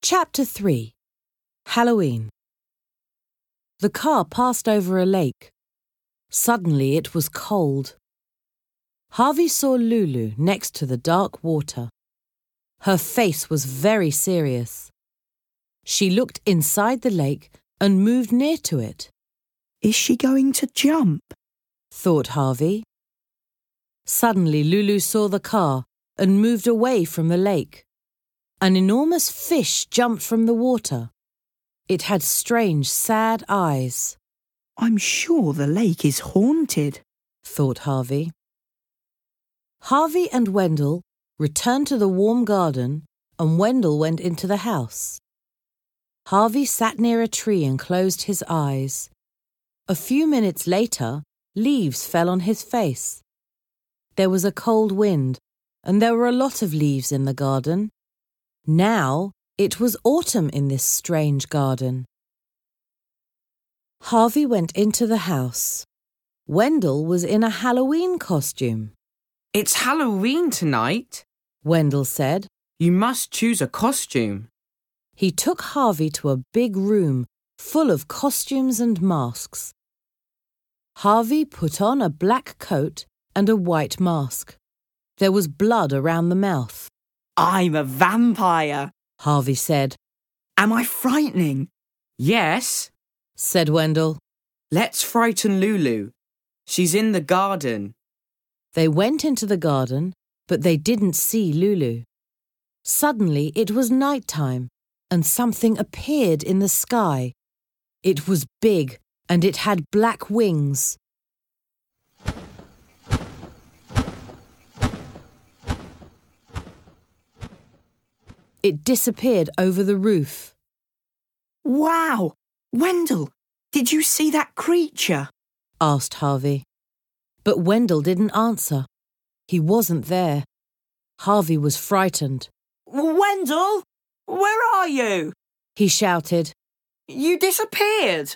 Chapter 3. Halloween. The car passed over a lake. Suddenly it was cold. Harvey saw Lulu next to the dark water. Her face was very serious. She looked inside the lake and moved near to it. Is she going to jump? Thought Harvey. Suddenly Lulu saw the car and moved away from the lake. An enormous fish jumped from the water. It had strange, sad eyes. I'm sure the lake is haunted, thought Harvey. Harvey and Wendell returned to the warm garden, and Wendell went into the house. Harvey sat near a tree and closed his eyes. A few minutes later, leaves fell on his face. There was a cold wind, and there were a lot of leaves in the garden. Now it was autumn in this strange garden. Harvey went into the house. Wendell was in a Halloween costume. It's Halloween tonight, Wendell said. You must choose a costume. He took Harvey to a big room full of costumes and masks. Harvey put on a black coat and a white mask. There was blood around the mouth. I'm a vampire, Harvey said. Am I frightening? Yes, said Wendell. Let's frighten Lulu. She's in the garden. They went into the garden, but they didn't see Lulu. Suddenly it was night time, and something appeared in the sky. It was big, and it had black wings. It disappeared over the roof. Wow! Wendell, did you see that creature? Asked Harvey. But Wendell didn't answer. He wasn't there. Harvey was frightened. Wendell, where are you? He shouted. You disappeared.